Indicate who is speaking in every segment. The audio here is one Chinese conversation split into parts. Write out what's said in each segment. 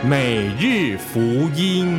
Speaker 1: 每日福音。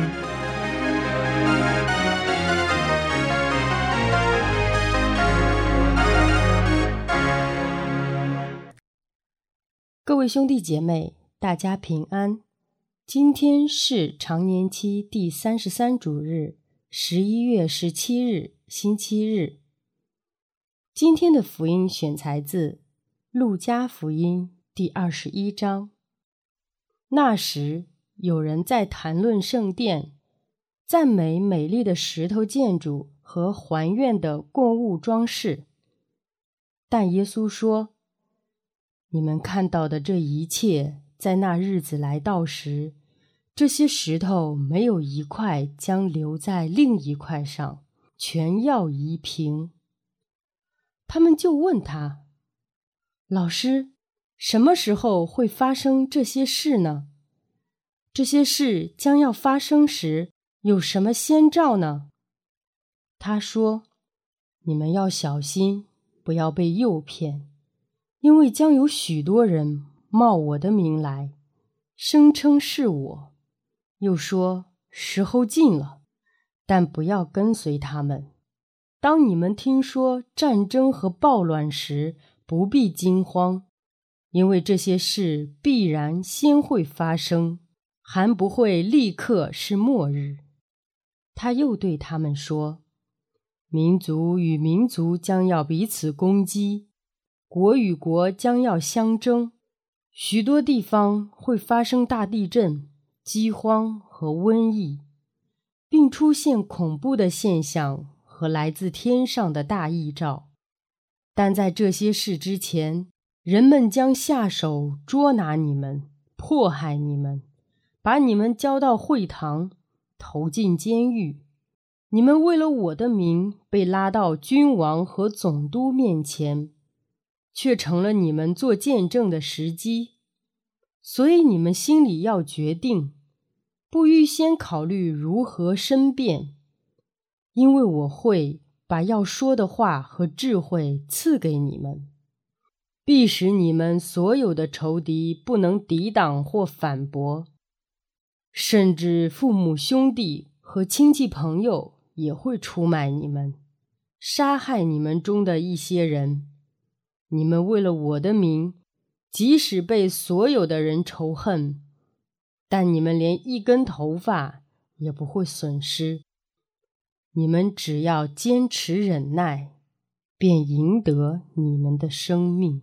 Speaker 2: 各位兄弟姐妹，大家平安。今天是常年期第33主日，11月17日，星期日。今天的福音选材自路加福音第21章。那时，有人在谈论圣殿，赞美美丽的石头建筑和还愿的供物装饰。但耶稣说，你们看到的这一切，在那日子来到时，这些石头没有一块将留在另一块上，全要移平。他们就问他，老师，什么时候会发生这些事呢？这些事将要发生时，有什么先兆呢？他说，你们要小心，不要被诱骗，因为将有许多人冒我的名来，声称是我，又说时候近了，但不要跟随他们。当你们听说战争和暴乱时，不必惊慌，因为这些事必然先会发生，还不会立刻是末日。他又对他们说，民族与民族将要彼此攻击，国与国将要相争，许多地方会发生大地震、饥荒和瘟疫，并出现恐怖的现象和来自天上的大异兆。但在这些事之前，人们将下手捉拿你们，迫害你们，把你们交到会堂，投进监狱。你们为了我的名被拉到君王和总督面前，却成了你们做见证的时机。所以你们心里要决定，不预先考虑如何申辩，因为我会把要说的话和智慧赐给你们，必使你们所有的仇敌不能抵挡或反驳，甚至父母兄弟和亲戚朋友也会出卖你们，杀害你们中的一些人。你们为了我的名，即使被所有的人仇恨，但你们连一根头发也不会损失。你们只要坚持忍耐，便赢得你们的生命。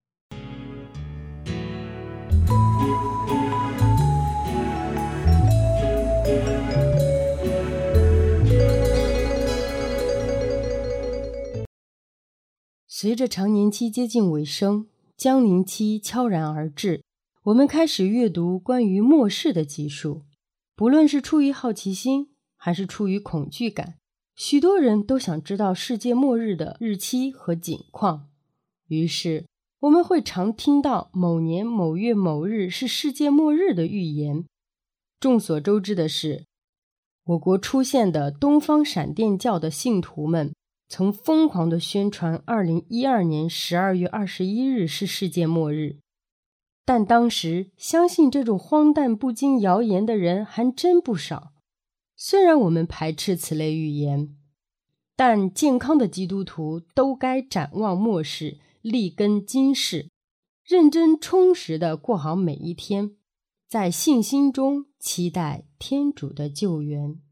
Speaker 2: 随着常年期接近尾声，将临期悄然而至，我们开始阅读关于末世的记述。不论是出于好奇心，还是出于恐惧感，许多人都想知道世界末日的日期和景况。于是，我们会常听到某年某月某日是世界末日的预言。众所周知的是，我国出现的东方闪电教的信徒们曾疯狂地宣传2012年12月21日是世界末日，但当时相信这种荒诞不经谣言的人还真不少。虽然我们排斥此类预言，但健康的基督徒都该展望末世，立根今世，认真充实地过好每一天，在信心中期待天主的救援。